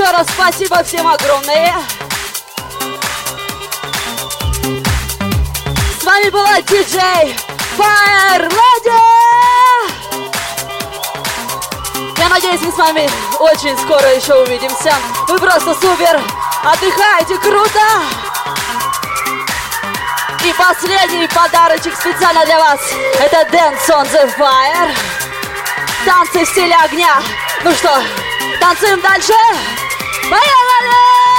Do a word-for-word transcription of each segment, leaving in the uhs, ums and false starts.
раз спасибо всем огромное. С вами была диджей Fire Lady. Я надеюсь, мы с вами очень скоро еще увидимся. Вы просто супер, отдыхаете круто. И последний подарочек специально для вас. Это Dance on the Fire. Танцы в стиле огня. Ну что, танцуем дальше? Поехали!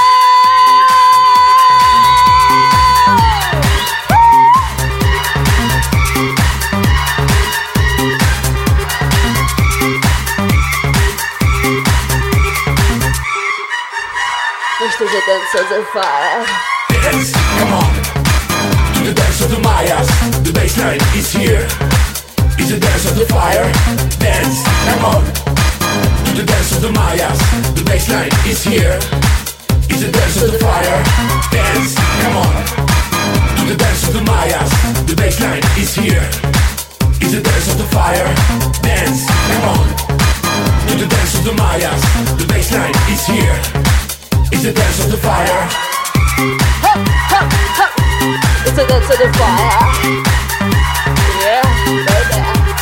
Ну что же, Dance on the Fire. Dance, come on. To the dance of the Mayas. The bassline is here. It's the dance of the fire. Dance, come on. To the dance of the Mayas. The bassline is here. It's the dance of the fire. Dance, come on. To the dance of the Mayas. The bassline is here. It's the dance of the fire. Dance, come on. To the dance of the Mayas. The bassline is here. It's the dance of the fire. Ha, ha, ha. It's the dance of the fire. Yeah, baby.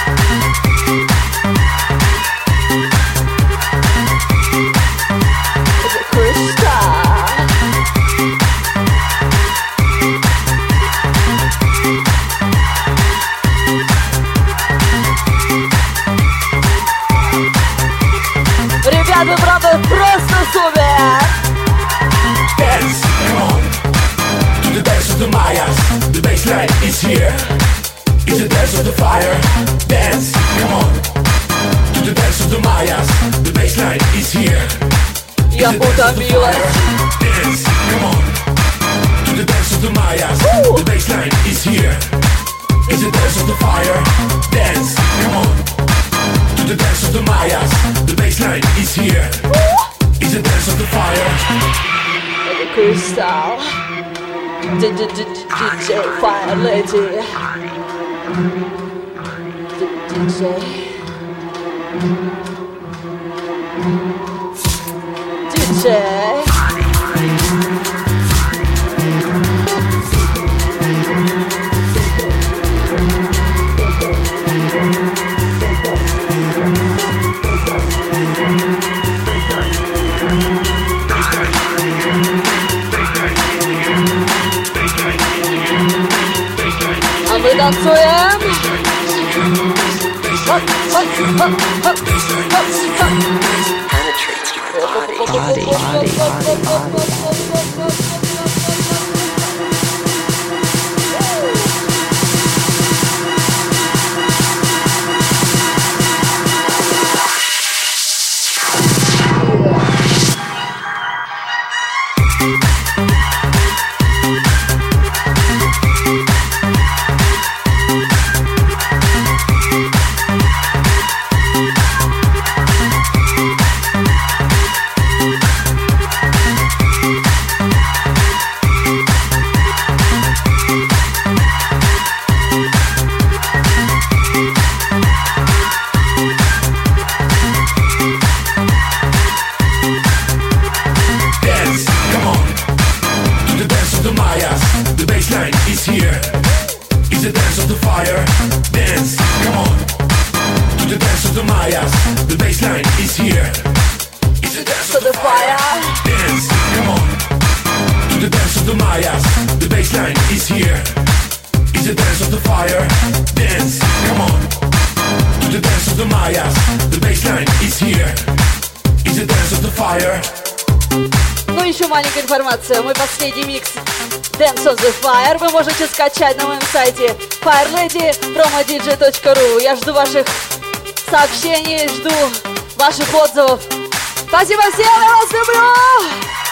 It's a crystal. Ребята, правда, просто супер! Dance, come on. To the dance of the Mayas. The bassline is here. It's the dance of the fire. Dance, come on. To the dance of the Mayas. The bassline is here. Я утомилась. Dance, come on. To the dance of the Mayas. The bassline is here. It's the dance of the fire. Dance, come on. To the dance of the Mayas. The bassline is here. It's the dance of the fire. Crystal, D D D D J Fire Lady, D J, D J. А мы танцуем. Body, body, body, body. Ну еще маленькая информация. Мой последний микс Dance on the Fire вы можете скачать на моем сайте файр леди промо диджей точка ру. Я жду ваших сообщений, жду ваших отзывов. Спасибо всем, я вас люблю!